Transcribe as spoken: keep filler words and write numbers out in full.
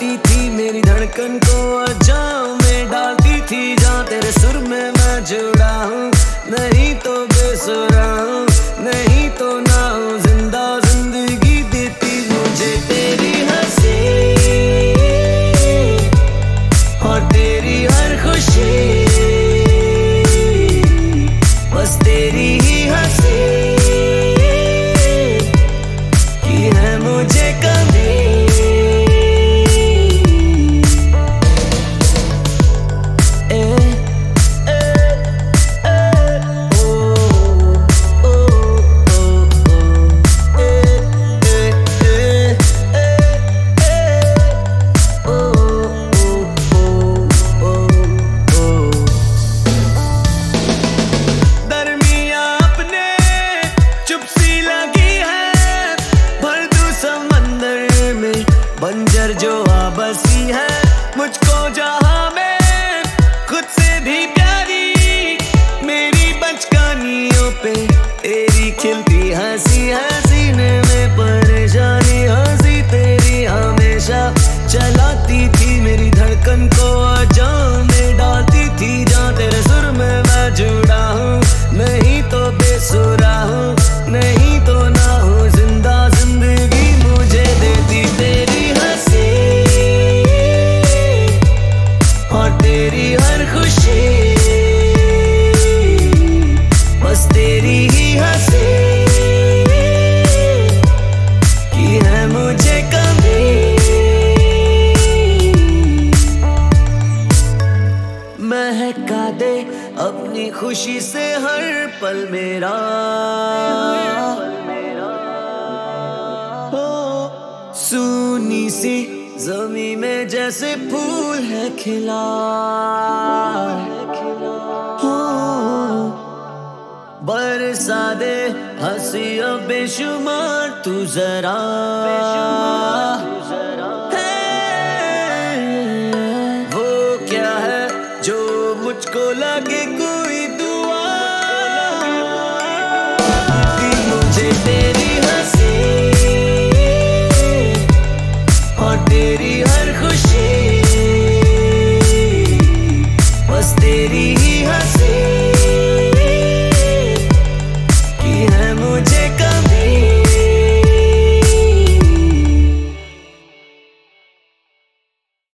चलाती थी मेरी धड़कन को अजाम में डालती थी, जहाँ तेरे सुर में मैं जुड़ा हूँ, नहीं तो बेसुरा हूँ, नहीं तो ना हूँ जिंदा। जिंदगी देती मुझे तेरी हंसी और तेरी हर खुशी, बस तेरी ही हंसी की है मुझे कमी। बंजर जो आबसी है मुझको जहां में खुद से भी प्यारी, मेरी बचकानियों पे तेरी खिलती हंसी है, सीने में परेशानी हंसी तेरी हमेशा चलाती थी मेरी धड़कन को अजाम में डालती थी, जहाँ तेरे सुर में मैं जुड़ा हूँ, नहीं तो बेसुरा हूँ, नहीं तो ना हूँ जिंदा। जिंदगी मुझे देती तेरी और तेरी हर खुशी, बस तेरी ही हंसी की है मुझे कमी। महका दे अपनी खुशी से हर पल मेरा, सूनी सी ज़मीं में जैसे फूल है खिला, हो बरसा दे हंसी अब बेशुमार तू जरा, है वो क्या है जो मुझको लगे